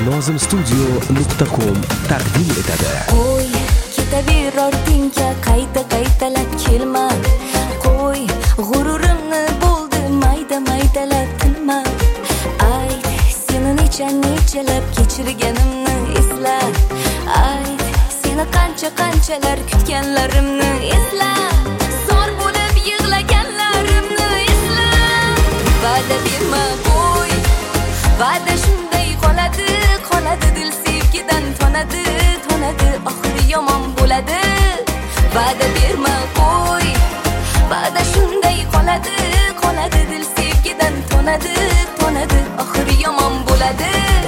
nozimstudio.com taqdim etadi. Qo'y ketaver ortingga qaytalab kelma. Qo'y g'ururimni bo'ldi maydalab tilma. Ayt seni nechalab kechirganimni esla. Ayt seni qanchalar kutganlarimni esla. Zor bo'lib yig'laganlarimni esla. Va'da berma qo'y, va'da shunday qoladi dil sevgidan tonadi oxiri yomon bo'ladi. Va'da berma qo'y, va'da shunday qoladi dil sevgidan tonadi oxiri yomon bo'ladi.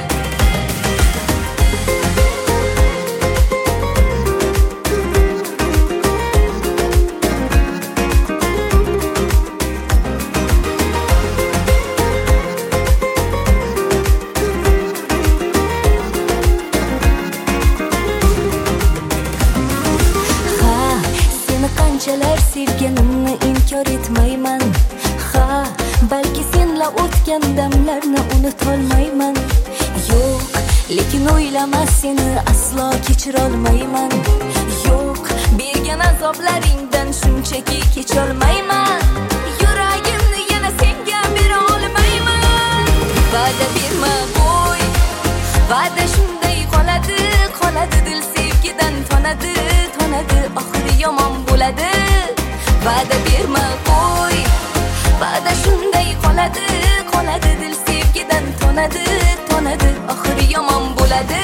Qanchalar sevganimni inkor etmayman. Ha, balki senla o'tgan damlarni unutolmayman. Yo'q, lekin o'ylama seni aslo kechirolmayman. Yo'q, bergan azoblaringdan shunchaki kecholmayman. Yuragimni yana senga bera olmayman. Va'da berma qo'y, va'da shunday qoladi dil sevgidan tonadi oxiri yomon bo'ladi. Va'da berma qo'y, va'da shunday qoladi dil sevgidan tonadi oxiri yomon bo'ladi.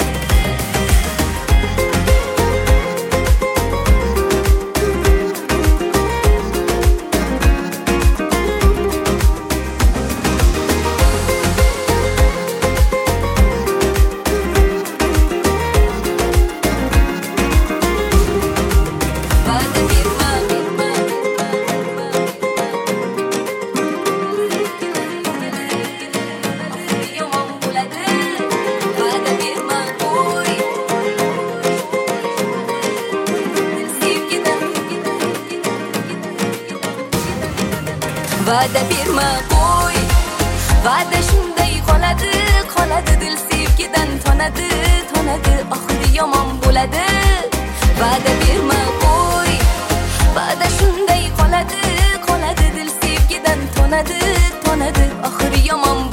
Va'da berma qo'y, va'da shunday qoladi dil sevgidan tonadi oxiri yomon bo'ladi. Va'da berma qo'y, va'da shunday qoladi dil sevgidan tonadi oxiri yomon